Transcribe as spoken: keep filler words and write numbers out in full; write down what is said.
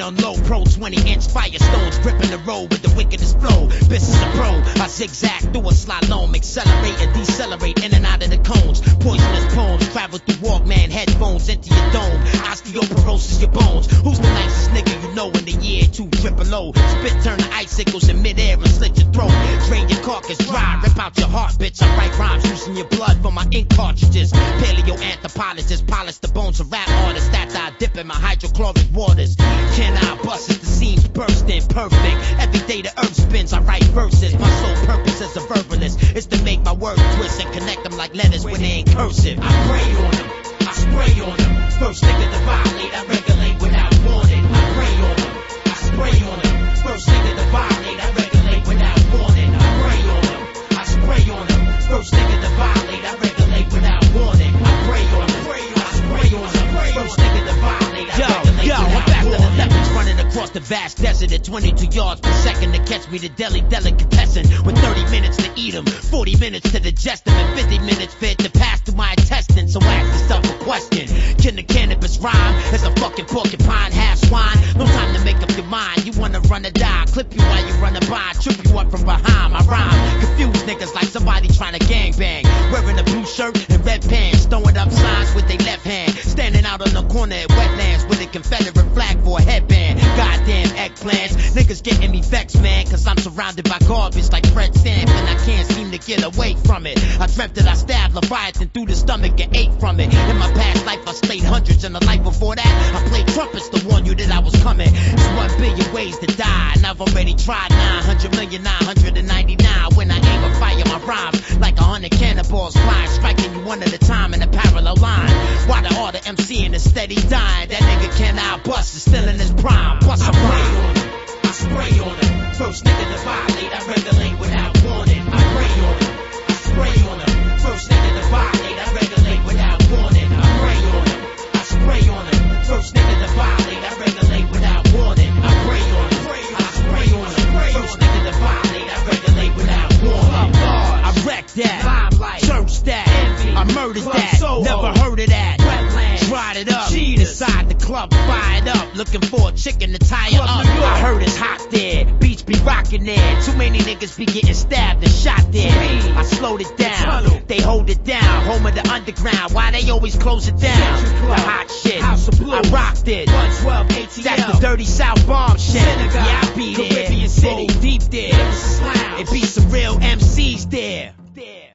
down low, pro twenty inch firestones, gripping the road with the wickedest flow. Business a pro, I zigzag through a slalom, accelerate and decelerate in and out of the cones. Poisonous poems travel through Walkman headphones into your dome. Osteoporosis your bones. Who's the nicest nigga you know in the year two triple O? Spit turn to icicles in midair and slit your throat. Drain your carcass dry, rip out your heart, bitch. I write rhymes using your blood for my ink cartridges. Paleoanthropologists polish the bones of rap artists that I dip in my hydrochloric waters. Can I bust it? The seams bursting perfect. Every day the earth spins, I write verses. My sole purpose as a verbalist is to make my words twist and connect them like letters when they ain't cursive. I pray on them, I spray on them. First nigga to violate, I regulate without warning. I pray on them, I spray on them. First nigga to violate, I regulate without warning. I pray on them, I spray on them. First nigga to violate, I regulate without warning. I pray on them, I spray on them. First nigga to violate, I regulate yo, without I'm back to the warning. leopards running across the vast desert at twenty-two yards per second to catch me the deli delicatessen with thirty minutes to eat them, forty minutes to digest them, and fifty minutes fit to pass through my intestines. So ask yourself a question: can the cannabis rhyme? As a fucking porcupine, half swine. No time to make up your mind. You wanna run or die? Clip you while you running by, trip you up from behind. My rhyme confuse niggas like somebody trying to gangbang, wearing a blue shirt and red pants, throwing up signs with their left hand, standing out on the corner at wetlands with a Confederate flag for a headband. Goddamn eggplants, niggas getting me vexed, man, cause I'm surrounded by garbage like Fred Stamp and I can't seem to get away from it. I dreamt that I stabbed Leviathan through the stomach and ate from it. In my past life I slayed hundreds, and the life before that I played trumpets to warn you that I was coming. It's one billion ways to die, and I've already tried nine hundred million nine hundred ninety-nine. When I aim and fire my rhymes like a hundred cannonballs flying, striking you one at a time in a parallel line. While the art of MCing is steady dying, that nigga cannot bust is still in his prime. Bust a rhyme. on them, I spray on them. First nigga to violate, I regulate without warning. I pray on them, I spray on them. First nigga to violate, I regulate without warning. I pray on them, I spray on them. First nigga to violate, I regulate without warning. I pray on them, I spray on them. First nigga to violate, I regulate without warning. I wrecked that, Limelight, church that, Envy, I murdered Club that, Soho, never heard of that. Wetlands, Tried it up, Cheetahs, inside the club, fired up, looking for a chicken to tie Club up. New York. I heard it's hot there, beats be rocking there. Too many niggas be getting stabbed and shot there. Speed. I slowed it down, Tunnel. they hold it down. Home of the underground, why they always close it down? Century Club. The hot shit, House of Blues. I rocked it. one twelve A T L. That's the dirty South bomb shit. Synagogue. Yeah, I be there. Caribbean City. Roll deep there. Lounge. It be some real M Cs there. there.